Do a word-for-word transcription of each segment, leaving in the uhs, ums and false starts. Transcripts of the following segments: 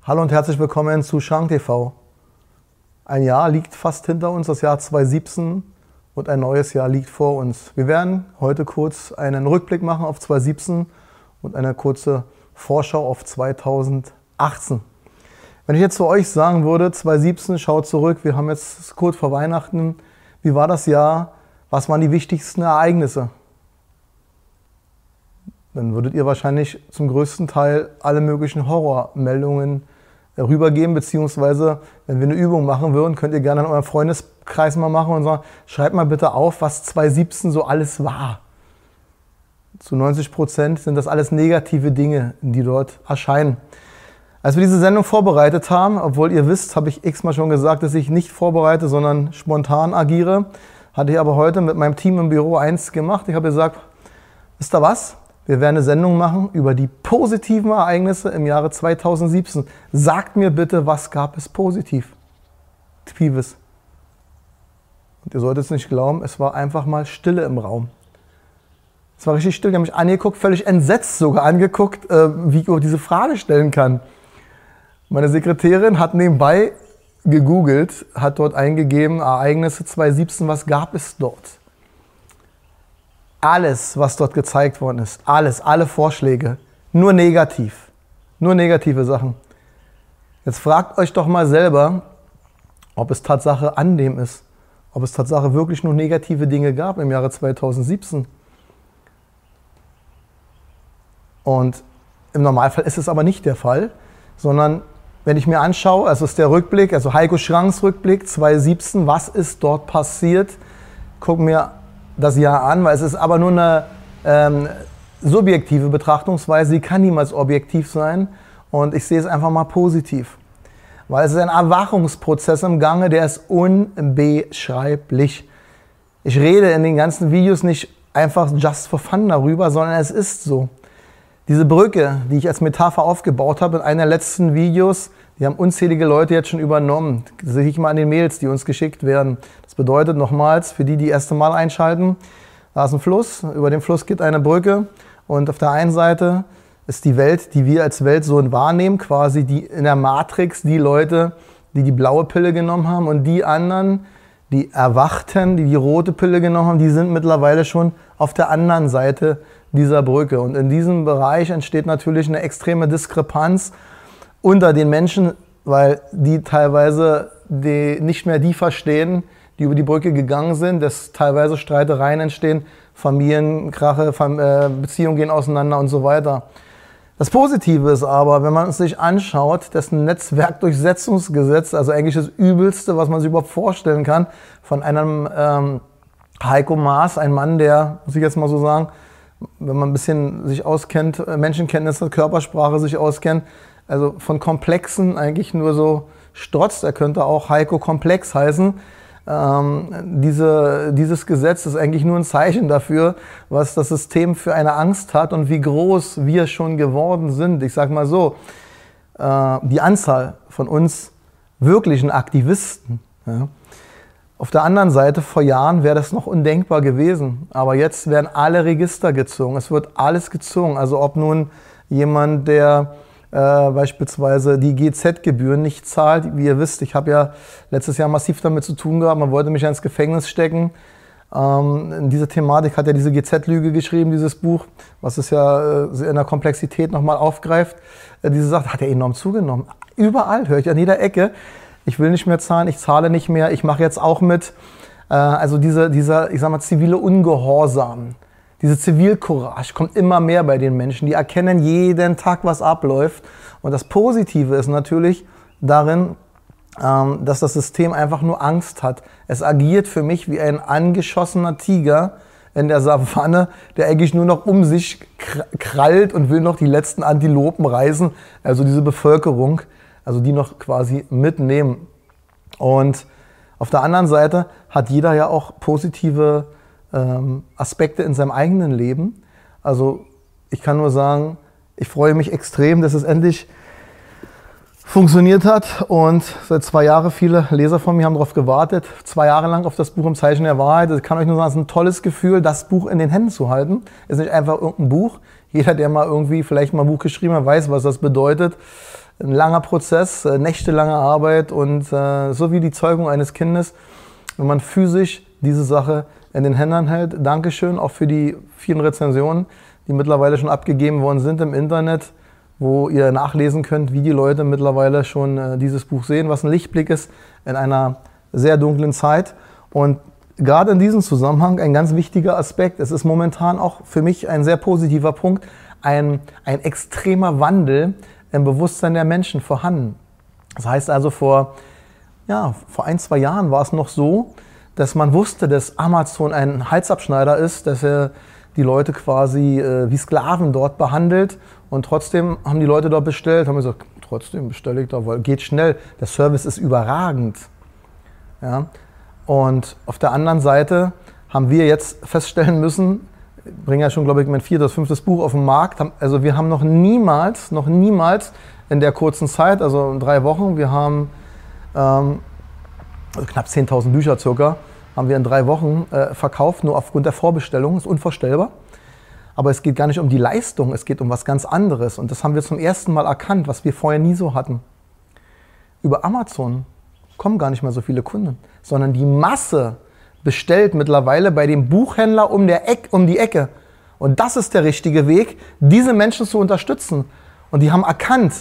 Hallo und herzlich willkommen zu Schrank T V. Ein Jahr liegt fast hinter uns, das Jahr zweitausendsiebzehn, und ein neues Jahr liegt vor uns. Wir werden heute kurz einen Rückblick machen auf zweitausendsiebzehn und eine kurze Vorschau auf zweitausendachtzehn. Wenn ich jetzt zu euch sagen würde, zweitausendsiebzehn, schaut zurück, wir haben jetzt kurz vor Weihnachten, wie war das Jahr, was waren die wichtigsten Ereignisse? Dann würdet ihr wahrscheinlich zum größten Teil alle möglichen Horrormeldungen rübergeben, beziehungsweise wenn wir eine Übung machen würden, könnt ihr gerne in eurem Freundeskreis mal machen und sagen, schreibt mal bitte auf, was zweitausendsiebzehn so alles war. Zu neunzig Prozent sind das alles negative Dinge, die dort erscheinen. Als wir diese Sendung vorbereitet haben, obwohl ihr wisst, habe ich x-mal schon gesagt, dass ich nicht vorbereite, sondern spontan agiere, hatte ich aber heute mit meinem Team im Büro eins gemacht. Ich habe gesagt, wisst ihr was? Wir werden eine Sendung machen über die positiven Ereignisse im Jahre zweitausendsiebzehn. Sagt mir bitte, was gab es Positives? Und ihr solltet es nicht glauben, es war einfach mal Stille im Raum. Es war richtig still, die haben mich angeguckt, völlig entsetzt sogar angeguckt, wie ich diese Frage stellen kann. Meine Sekretärin hat nebenbei gegoogelt, hat dort eingegeben, Ereignisse zweitausendsiebzehn, was gab es dort? Alles, was dort gezeigt worden ist, alles, alle Vorschläge, nur negativ, nur negative Sachen. Jetzt fragt euch doch mal selber, ob es Tatsache an dem ist, ob es Tatsache wirklich nur negative Dinge gab im Jahre zweitausendsiebzehn. Und im Normalfall ist es aber nicht der Fall, sondern wenn ich mir anschaue, also ist der Rückblick, also Heiko Schranks Rückblick zweitausendsiebzehn, was ist dort passiert, guck mir das Jahr an, weil es ist aber nur eine ähm, subjektive Betrachtungsweise, die kann niemals objektiv sein, und ich sehe es einfach mal positiv. Weil es ist ein Erwachungsprozess im Gange, der ist unbeschreiblich. Ich rede in den ganzen Videos nicht einfach just for fun darüber, sondern es ist so. Diese Brücke, die ich als Metapher aufgebaut habe in einer der letzten Videos, die haben unzählige Leute jetzt schon übernommen. Das sehe ich mal an den Mails, die uns geschickt werden. Das bedeutet nochmals, für die, die das erste Mal einschalten, da ist ein Fluss, über den Fluss geht eine Brücke, und auf der einen Seite ist die Welt, die wir als Welt so wahrnehmen, quasi die in der Matrix, die Leute, die die blaue Pille genommen haben, und die anderen, die Erwachten, die die rote Pille genommen haben, die sind mittlerweile schon auf der anderen Seite dieser Brücke. Und in diesem Bereich entsteht natürlich eine extreme Diskrepanz unter den Menschen, weil die teilweise die nicht mehr die verstehen, die über die Brücke gegangen sind, dass teilweise Streitereien entstehen, Familienkrache, Beziehungen gehen auseinander und so weiter. Das Positive ist aber, wenn man es sich anschaut, das Netzwerkdurchsetzungsgesetz, also eigentlich das Übelste, was man sich überhaupt vorstellen kann, von einem ähm, Heiko Maas, ein Mann, der, muss ich jetzt mal so sagen, wenn man ein bisschen sich auskennt, Menschenkenntnisse, Körpersprache sich auskennt, also von Komplexen eigentlich nur so strotzt. Er könnte auch Heiko Komplex heißen. Ähm, diese, dieses Gesetz ist eigentlich nur ein Zeichen dafür, was das System für eine Angst hat und wie groß wir schon geworden sind. Ich sage mal so, äh, die Anzahl von uns wirklichen Aktivisten. Ja. Auf der anderen Seite, vor Jahren wäre das noch undenkbar gewesen. Aber jetzt werden alle Register gezogen. Es wird alles gezogen. Also ob nun jemand, der Äh, beispielsweise die G Z-Gebühren nicht zahlt. Wie ihr wisst, ich habe ja letztes Jahr massiv damit zu tun gehabt, man wollte mich ja ins Gefängnis stecken. Ähm, in dieser Thematik hat er diese G Z-Lüge geschrieben, dieses Buch, was es ja äh, in der Komplexität nochmal aufgreift. Äh, diese Sache hat er enorm zugenommen. Überall, höre ich an jeder Ecke. Ich will nicht mehr zahlen, ich zahle nicht mehr, ich mache jetzt auch mit. Äh, also diese, dieser, ich sag mal, zivile Ungehorsam. Diese Zivilcourage kommt immer mehr bei den Menschen. Die erkennen jeden Tag, was abläuft. Und das Positive ist natürlich darin, dass das System einfach nur Angst hat. Es agiert für mich wie ein angeschossener Tiger in der Savanne, der eigentlich nur noch um sich krallt und will noch die letzten Antilopen reißen. Also diese Bevölkerung, also die noch quasi mitnehmen. Und auf der anderen Seite hat jeder ja auch positive Aspekte in seinem eigenen Leben. Also ich kann nur sagen, ich freue mich extrem, dass es endlich funktioniert hat, und seit zwei Jahren, viele Leser von mir haben darauf gewartet, zwei Jahre lang auf das Buch Im Zeichen der Wahrheit. Ich kann euch nur sagen, es ist ein tolles Gefühl, das Buch in den Händen zu halten. Es ist nicht einfach irgendein Buch. Jeder, der mal irgendwie vielleicht mal ein Buch geschrieben hat, weiß, was das bedeutet. ein langer Prozess, äh, nächtelange Arbeit und äh, so wie die Zeugung eines Kindes, wenn man physisch diese Sache in den Händen hält. Dankeschön auch für die vielen Rezensionen, die mittlerweile schon abgegeben worden sind im Internet, wo ihr nachlesen könnt, wie die Leute mittlerweile schon äh, dieses Buch sehen, was ein Lichtblick ist in einer sehr dunklen Zeit. Und gerade in diesem Zusammenhang ein ganz wichtiger Aspekt, es ist momentan auch für mich ein sehr positiver Punkt, ein, ein extremer Wandel im Bewusstsein der Menschen vorhanden. Das heißt also, vor, ja, vor ein, zwei Jahren war es noch so, dass man wusste, dass Amazon ein Halsabschneider ist, dass er die Leute quasi äh, wie Sklaven dort behandelt. Und trotzdem haben die Leute dort bestellt, haben gesagt, trotzdem bestelle ich da, weil geht schnell, der Service ist überragend. Ja? Und auf der anderen Seite haben wir jetzt feststellen müssen, ich bringe ja schon, glaube ich, mein viertes, fünftes Buch auf den Markt, also wir haben noch niemals, noch niemals in der kurzen Zeit, also in drei Wochen, wir haben ähm, also knapp zehntausend Bücher circa, haben wir in drei Wochen äh, verkauft, nur aufgrund der Vorbestellung, ist unvorstellbar. Aber es geht gar nicht um die Leistung, es geht um was ganz anderes. Und das haben wir zum ersten Mal erkannt, was wir vorher nie so hatten. Über Amazon kommen gar nicht mehr so viele Kunden, sondern die Masse bestellt mittlerweile bei dem Buchhändler um, der Eck, um die Ecke. Und das ist der richtige Weg, diese Menschen zu unterstützen. Und die haben erkannt,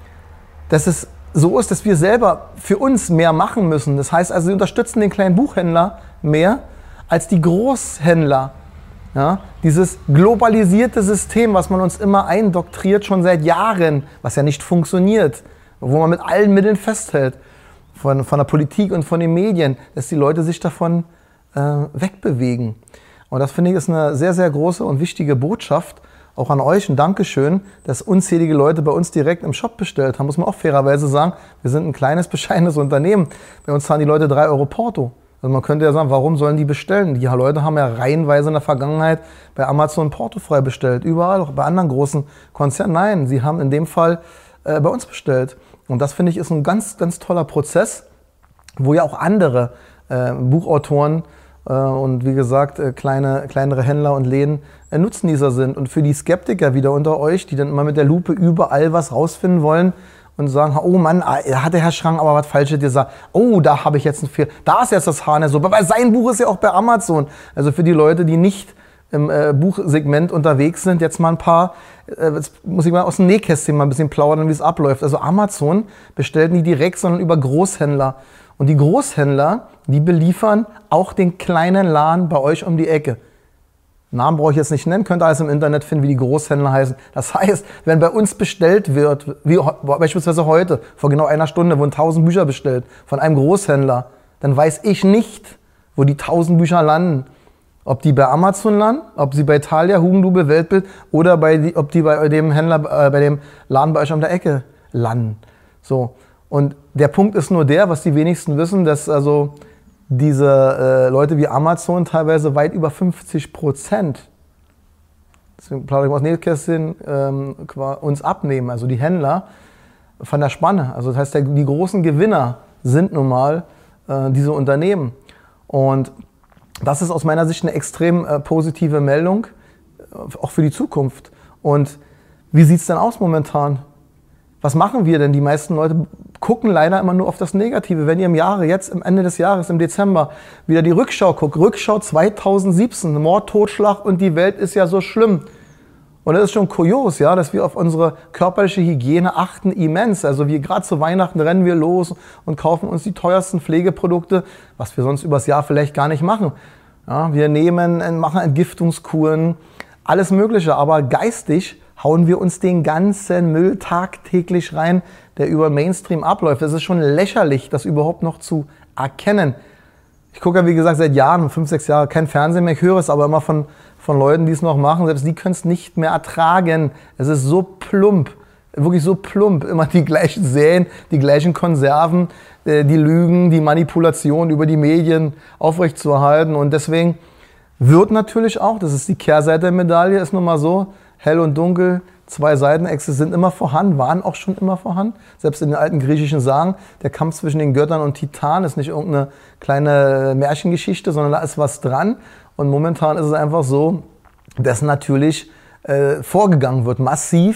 dass es so ist, dass wir selber für uns mehr machen müssen. Das heißt also, sie unterstützen den kleinen Buchhändler mehr als die Großhändler. Ja, dieses globalisierte System, was man uns immer eindoktriert, schon seit Jahren, was ja nicht funktioniert, wo man mit allen Mitteln festhält, von, von der Politik und von den Medien, dass die Leute sich davon äh, wegbewegen. Und das finde ich ist eine sehr, sehr große und wichtige Botschaft, auch an euch ein Dankeschön, dass unzählige Leute bei uns direkt im Shop bestellt haben, muss man auch fairerweise sagen. Wir sind ein kleines, bescheidenes Unternehmen. Bei uns zahlen die Leute drei Euro Porto. Also man könnte ja sagen, warum sollen die bestellen? Die Leute haben ja reihenweise in der Vergangenheit bei Amazon portofrei bestellt. Überall, auch bei anderen großen Konzernen. Nein, sie haben in dem Fall äh, bei uns bestellt. Und das, finde ich, ist ein ganz, ganz toller Prozess, wo ja auch andere äh, Buchautoren äh, und wie gesagt, äh, kleine, kleinere Händler und Läden äh, Nutznießer sind. Und für die Skeptiker wieder unter euch, die dann immer mit der Lupe überall was rausfinden wollen, und sagen, oh Mann, hat der Herr Schrang aber was Falsches gesagt. Oh, da habe ich jetzt einen Fehler. Da ist jetzt das Haar so. Aber sein Buch ist ja auch bei Amazon. Also für die Leute, die nicht im äh, Buchsegment unterwegs sind, jetzt mal ein paar, äh, jetzt muss ich mal aus dem Nähkästchen mal ein bisschen plaudern, wie es abläuft. Also Amazon bestellt nie direkt, sondern über Großhändler. Und die Großhändler, die beliefern auch den kleinen Laden bei euch um die Ecke. Namen brauche ich jetzt nicht nennen, könnt ihr alles im Internet finden, wie die Großhändler heißen. Das heißt, wenn bei uns bestellt wird, wie beispielsweise heute, vor genau einer Stunde wurden tausend Bücher bestellt von einem Großhändler, dann weiß ich nicht, wo die tausend Bücher landen. Ob die bei Amazon landen, ob sie bei Thalia, Hugendubel, Weltbild oder bei die, ob die bei dem Händler, äh, bei dem Laden bei euch um der Ecke landen. So. Und der Punkt ist nur der, was die wenigsten wissen, dass also diese äh, Leute wie Amazon teilweise weit über fünfzig Prozent, deswegen plaudere ich aus Nähkästchen, ähm, uns abnehmen, also die Händler von der Spanne. Also das heißt, der, die großen Gewinner sind nun mal äh, diese Unternehmen. Und das ist aus meiner Sicht eine extrem äh, positive Meldung, äh, auch für die Zukunft. Und wie sieht es denn aus momentan? Was machen wir denn? Die meisten Leute gucken leider immer nur auf das Negative. Wenn ihr im Jahre, jetzt am Ende des Jahres, im Dezember, wieder die Rückschau guckt, Rückschau zweitausendsiebzehn, Mord, Totschlag und die Welt ist ja so schlimm. Und das ist schon kurios, ja, dass wir auf unsere körperliche Hygiene achten immens. Also wie gerade zu Weihnachten rennen wir los und kaufen uns die teuersten Pflegeprodukte, was wir sonst übers Jahr vielleicht gar nicht machen. Ja, wir nehmen, machen Entgiftungskuren, alles Mögliche, aber geistig hauen wir uns den ganzen Müll tagtäglich rein, der über Mainstream abläuft. Es ist schon lächerlich, das überhaupt noch zu erkennen. Ich gucke ja, wie gesagt, seit Jahren, fünf, sechs Jahre, kein Fernsehen mehr. Ich höre es aber immer von, von Leuten, die es noch machen. Selbst die können es nicht mehr ertragen. Es ist so plump, wirklich so plump. Immer die gleichen Säen, die gleichen Konserven, die Lügen, die Manipulation über die Medien aufrechtzuerhalten. Und deswegen wird natürlich auch, das ist die Kehrseite der Medaille, ist nun mal so, hell und dunkel, zwei Seitenachsen sind immer vorhanden, waren auch schon immer vorhanden. Selbst in den alten griechischen Sagen, der Kampf zwischen den Göttern und Titanen ist nicht irgendeine kleine Märchengeschichte, sondern da ist was dran. Und momentan ist es einfach so, dass natürlich äh, vorgegangen wird, massiv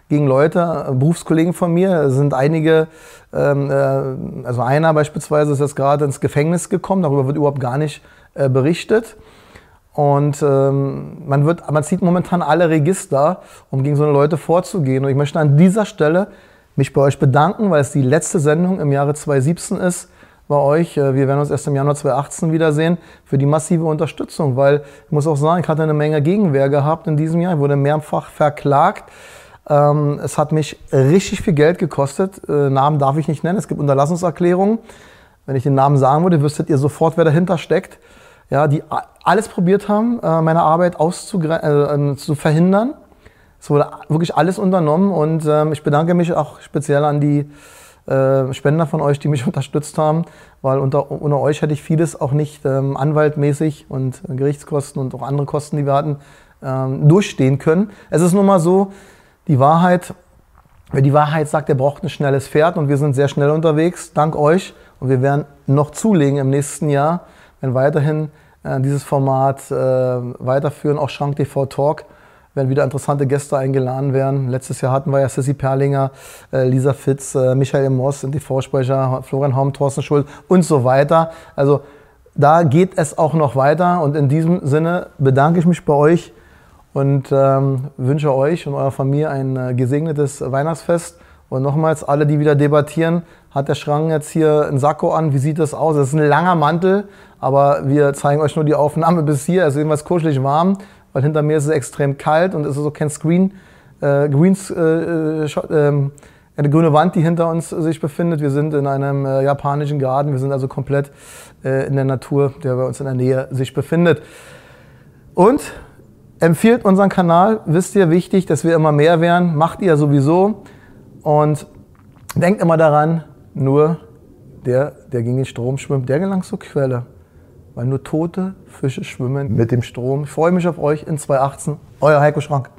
gegen Leute, äh, Berufskollegen von mir. Es sind einige, ähm, äh, also einer beispielsweise ist jetzt gerade ins Gefängnis gekommen, darüber wird überhaupt gar nicht äh, berichtet. Und ähm, man, wird, man zieht momentan alle Register, um gegen so eine Leute vorzugehen. Und ich möchte an dieser Stelle mich bei euch bedanken, weil es die letzte Sendung im Jahre zweitausendsiebzehn ist bei euch. Wir werden uns erst im Januar zweitausendachtzehn wiedersehen, für die massive Unterstützung, weil ich muss auch sagen, ich hatte eine Menge Gegenwehr gehabt in diesem Jahr. Ich wurde mehrfach verklagt. Ähm, es hat mich richtig viel Geld gekostet. Äh, Namen darf ich nicht nennen, es gibt Unterlassungserklärungen. Wenn ich den Namen sagen würde, wüsstet ihr sofort, wer dahinter steckt. Ja, die alles probiert haben, äh, meine Arbeit äh, zu verhindern. Es wurde wirklich alles unternommen und ähm, ich bedanke mich auch speziell an die äh, Spender von euch, die mich unterstützt haben, weil unter, ohne euch hätte ich vieles auch nicht ähm, anwaltmäßig und äh, Gerichtskosten und auch andere Kosten, die wir hatten, ähm, durchstehen können. Es ist nun mal so, die Wahrheit, wer die Wahrheit sagt, der braucht ein schnelles Pferd und wir sind sehr schnell unterwegs, dank euch. Und wir werden noch zulegen im nächsten Jahr, wenn weiterhin äh, dieses Format äh, weiterführen, auch Schrank T V Talk. Werden wieder interessante Gäste eingeladen werden. Letztes Jahr hatten wir ja Sissy Perlinger, äh, Lisa Fitz, äh, Michael Moss sind die Vorsprecher, Florian Haum, Thorsten Schuld und so weiter. Also da geht es auch noch weiter und in diesem Sinne bedanke ich mich bei euch und ähm, wünsche euch und eurer Familie ein äh, gesegnetes Weihnachtsfest. Und nochmals, alle, die wieder debattieren, hat der Schrank jetzt hier einen Sakko an, wie sieht das aus? Das ist ein langer Mantel, aber wir zeigen euch nur die Aufnahme bis hier, es ist jedenfalls kuschelig warm. Weil hinter mir ist es extrem kalt und es ist auch kein Screen, äh, Greens, äh, Shot, äh, eine grüne Wand, die hinter uns sich befindet. Wir sind in einem äh, japanischen Garten, wir sind also komplett äh, in der Natur, der bei uns in der Nähe sich befindet. Und empfiehlt unseren Kanal, wisst ihr, wichtig, dass wir immer mehr werden, macht ihr sowieso. Und denkt immer daran, nur der, der gegen den Strom schwimmt, der gelangt zur Quelle. Weil nur tote Fische schwimmen mit dem Strom. Ich freue mich auf euch in zweitausendachtzehn. Euer Heiko Schrank.